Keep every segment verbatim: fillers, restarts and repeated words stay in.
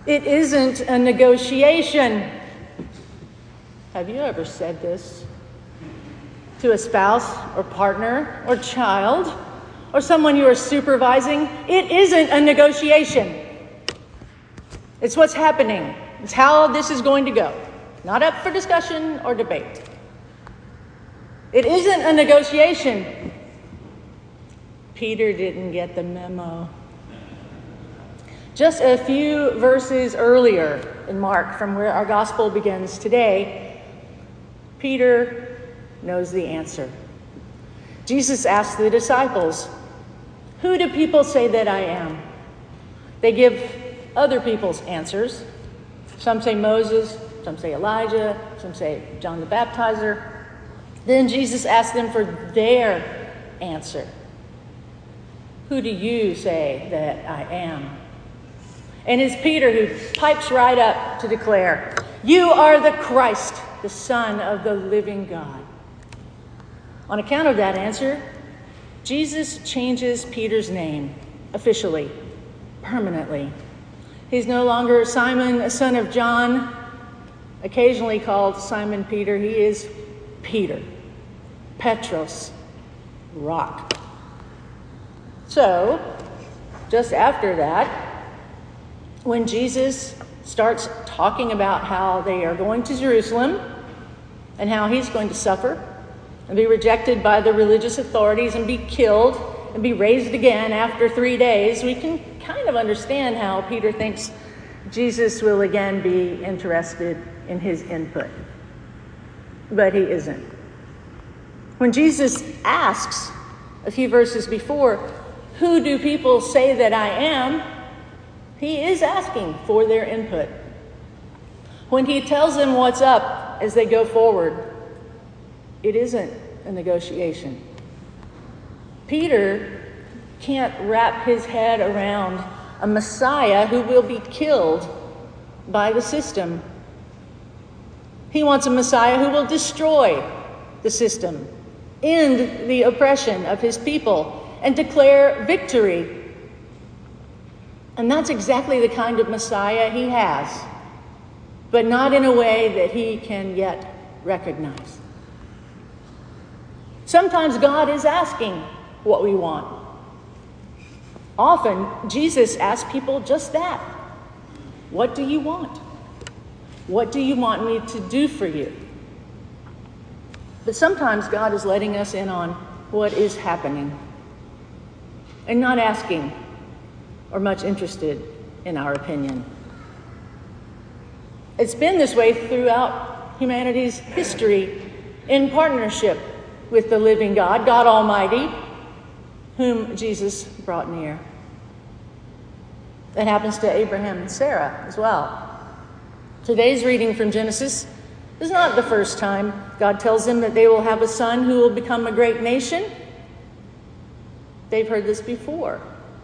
It isn't a negotiation. Have you ever said this to a spouse or partner or child or someone you are supervising? It isn't a negotiation. It's what's happening. It's how this is going to go. Not up for discussion or debate. It isn't a negotiation. Peter didn't get the memo. Just a few verses earlier in Mark, from where our gospel begins today, Peter knows the answer. Jesus asked the disciples, "Who do people say that I am?" They give other people's answers. Some say Moses, some say Elijah, some say John the Baptizer. Then Jesus asked them for their answer. "Who do you say that I am?" And it's Peter who pipes right up to declare, "You are the Christ, the Son of the living God." On account of that answer, Jesus changes Peter's name officially, permanently. He's no longer Simon, son of John, occasionally called Simon Peter. He is Peter, Petros, rock. So, just after that, when Jesus starts talking about how they are going to Jerusalem and how he's going to suffer and be rejected by the religious authorities and be killed and be raised again after three days, we can kind of understand how Peter thinks Jesus will again be interested in his input. But he isn't. When Jesus asks a few verses before, "Who do people say that I am?" he is asking for their input. When he tells them what's up as they go forward, it isn't a negotiation. Peter can't wrap his head around a Messiah who will be killed by the system. He wants a Messiah who will destroy the system, end the oppression of his people, and declare victory. And that's exactly the kind of Messiah he has, but not in a way that he can yet recognize. Sometimes God is asking what we want. Often, Jesus asks people just that. What do you want? What do you want me to do for you? But sometimes God is letting us in on what is happening and not asking or much interested in our opinion. It's been this way throughout humanity's history, in partnership with the living God, God Almighty, whom Jesus brought near. That happens to Abraham and Sarah as well. Today's reading from Genesis is not the first time God tells them that they will have a son who will become a great nation. They've heard this before.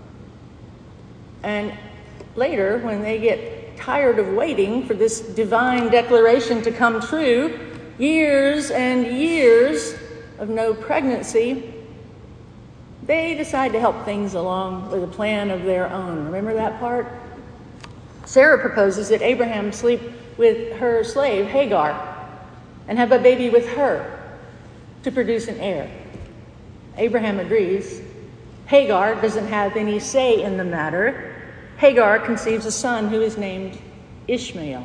And later, when they get tired of waiting for this divine declaration to come true, years and years of no pregnancy, they decide to help things along with a plan of their own. Remember that part? Sarah proposes that Abraham sleep with her slave, Hagar, and have a baby with her to produce an heir. Abraham agrees. Hagar doesn't have any say in the matter. Hagar conceives a son who is named Ishmael.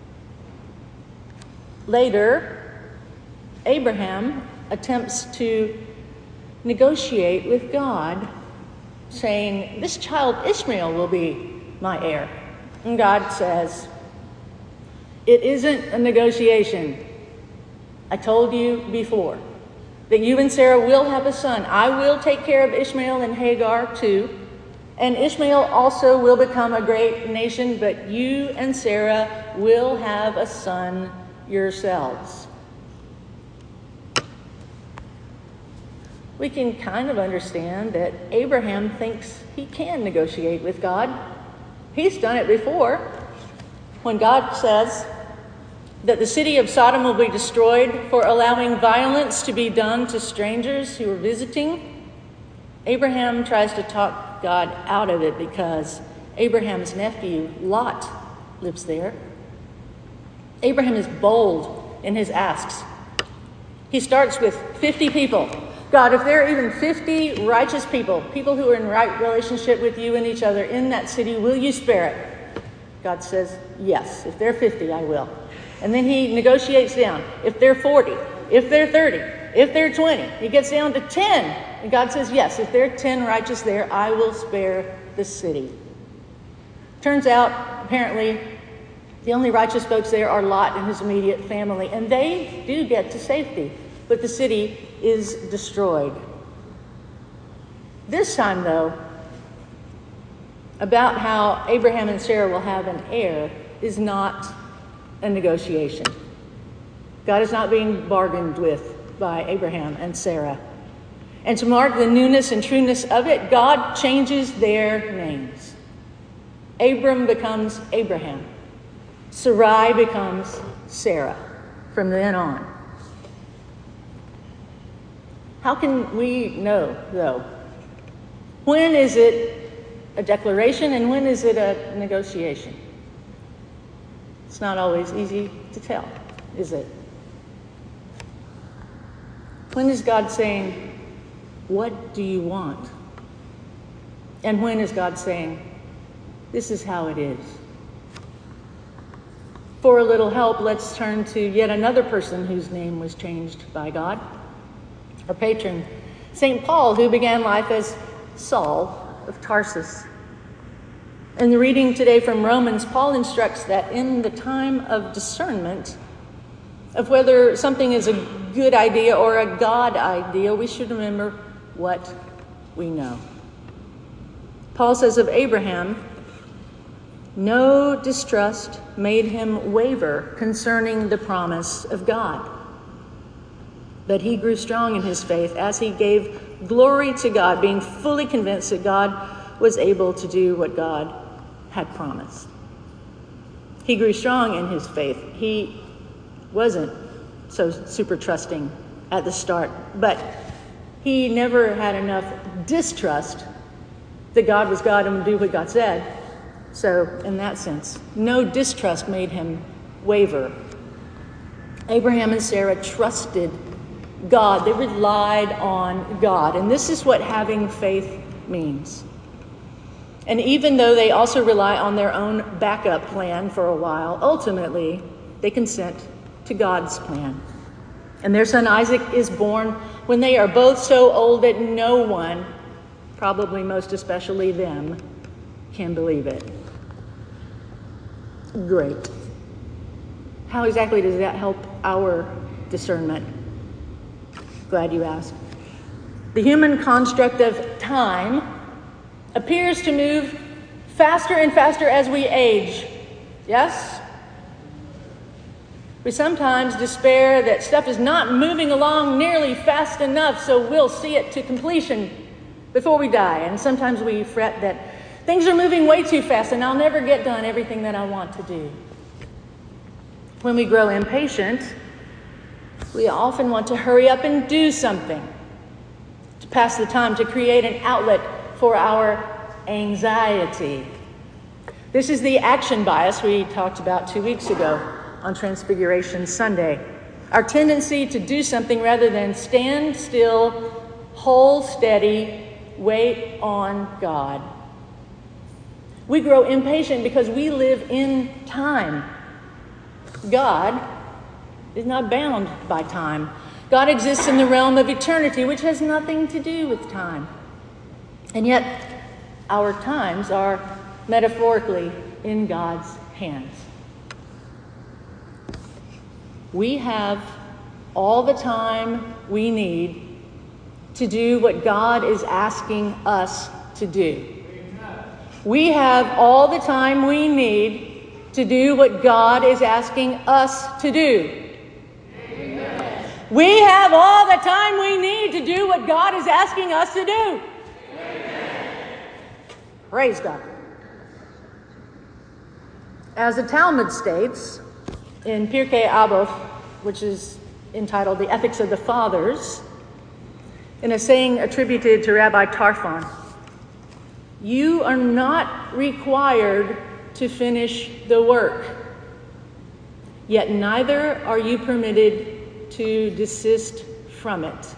Later, Abraham attempts to negotiate with God, saying, "This child Ishmael will be my heir." And God says, "It isn't a negotiation. I told you before that you and Sarah will have a son. I will take care of Ishmael and Hagar too. And Ishmael also will become a great nation, but you and Sarah will have a son yourselves." We can kind of understand that Abraham thinks he can negotiate with God. He's done it before. When God says that the city of Sodom will be destroyed for allowing violence to be done to strangers who are visiting, Abraham tries to talk God out of it because Abraham's nephew, Lot, lives there. Abraham is bold in his asks. He starts with fifty people. God, if there are even fifty righteous people, people who are in right relationship with you and each other in that city, will you spare it? God says, yes. If there are fifty, I will. And then he negotiates down. If there are forty, if there are thirty, if there are twenty, he gets down to ten. And God says, yes, if there are ten righteous there, I will spare the city. Turns out, apparently, the only righteous folks there are Lot and his immediate family, and they do get to safety, but the city is destroyed. This time, though, about how Abraham and Sarah will have an heir is not a negotiation. God is not being bargained with by Abraham and Sarah. And to mark the newness and trueness of it, God changes their names. Abram becomes Abraham. Sarai becomes Sarah from then on. How can we know, though? When is it a declaration and when is it a negotiation? It's not always easy to tell, is it? When is God saying, what do you want? And when is God saying, this is how it is? For a little help, let's turn to yet another person whose name was changed by God, our patron, Saint Paul, who began life as Saul of Tarsus. In the reading today from Romans, Paul instructs that in the time of discernment of whether something is a good idea or a God idea, we should remember what we know. Paul says of Abraham, no distrust made him waver concerning the promise of God. But he grew strong in his faith as he gave glory to God, being fully convinced that God was able to do what God had promised. He grew strong in his faith. He wasn't so super trusting at the start, but he never had enough distrust that God was God and would do what God said. So in that sense, no distrust made him waver. Abraham and Sarah trusted God. They relied on God. And this is what having faith means. And even though they also rely on their own backup plan for a while, ultimately they consent to God's plan. And their son Isaac is born when they are both so old that no one, probably most especially them, can believe it. Great. How exactly does that help our discernment? Glad you asked. The human construct of time appears to move faster and faster as we age. Yes? We sometimes despair that stuff is not moving along nearly fast enough, so we'll see it to completion before we die. And sometimes we fret that things are moving way too fast and I'll never get done everything that I want to do. When we grow impatient, we often want to hurry up and do something, to pass the time, to create an outlet for our anxiety. This is the action bias we talked about two weeks ago on Transfiguration Sunday. Our tendency to do something rather than stand still, hold steady, wait on God. We grow impatient because we live in time. God is not bound by time. God exists in the realm of eternity, which has nothing to do with time. And yet, our times are metaphorically in God's hands. We have all the time we need to do what God is asking us to do. We have all the time we need to do what God is asking us to do. Amen. We have all the time we need to do what God is asking us to do. Amen. Praise God. As the Talmud states in Pirkei Avot, which is entitled The Ethics of the Fathers, in a saying attributed to Rabbi Tarfon, you are not required to finish the work. Yet neither are you permitted to desist from it.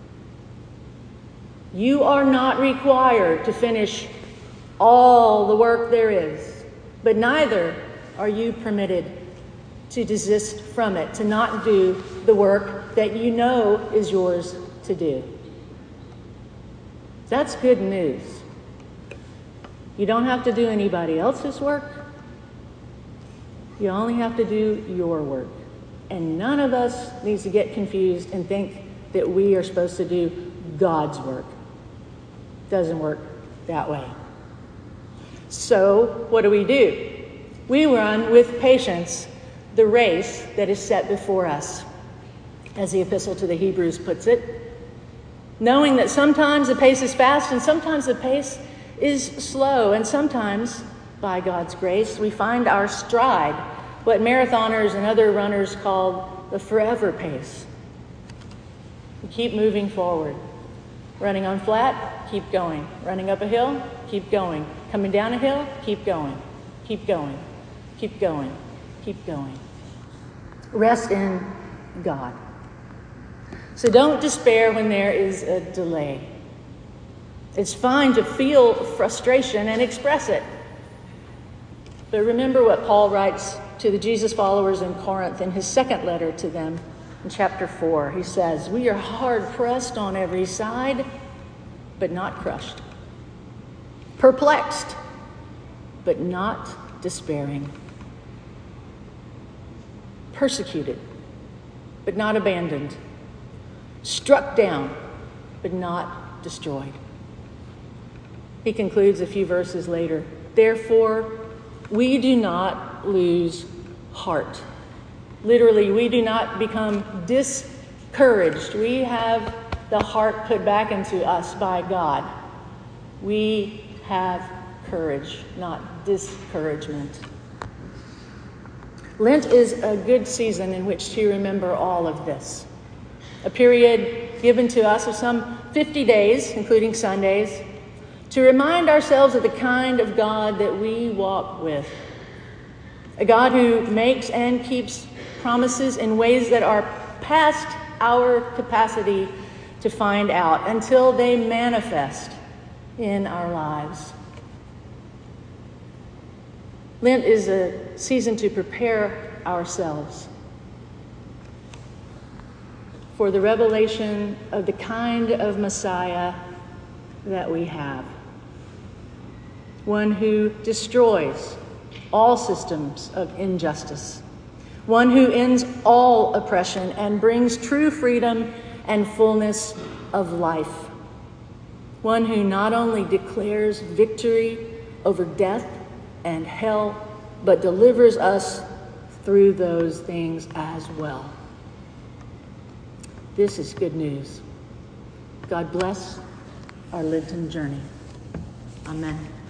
You are not required to finish all the work there is, but neither are you permitted to desist from it, to not do the work that you know is yours to do. That's good news. You don't have to do anybody else's work. You only have to do your work. And none of us needs to get confused and think that we are supposed to do God's work. Doesn't work that way. So, what do we do? We run with patience the race that is set before us, as the Epistle to the Hebrews puts it, knowing that sometimes the pace is fast and sometimes the pace is slow, and sometimes, by God's grace, we find our stride, what marathoners and other runners call the forever pace. We keep moving forward. Running on flat, keep going. Running up a hill, keep going. Coming down a hill, keep going. Keep going. Keep going. Keep going. Rest in God. So don't despair when there is a delay. It's fine to feel frustration and express it. But remember what Paul writes to the Jesus followers in Corinth in his second letter to them in chapter four. He says, "We are hard pressed on every side, but not crushed. Perplexed, but not despairing. Persecuted, but not abandoned. Struck down, but not destroyed." He concludes a few verses later, "Therefore, we do not lose heart." Literally, we do not become discouraged. We have the heart put back into us by God. We have courage, not discouragement. Lent is a good season in which to remember all of this. A period given to us of some fifty days, including Sundays, to remind ourselves of the kind of God that we walk with. A God who makes and keeps promises in ways that are past our capacity to find out until they manifest in our lives. Lent is a season to prepare ourselves for the revelation of the kind of Messiah that we have. One who destroys all systems of injustice. One who ends all oppression and brings true freedom and fullness of life. One who not only declares victory over death and hell, but delivers us through those things as well. This is good news. God bless our Lenten journey. Amen.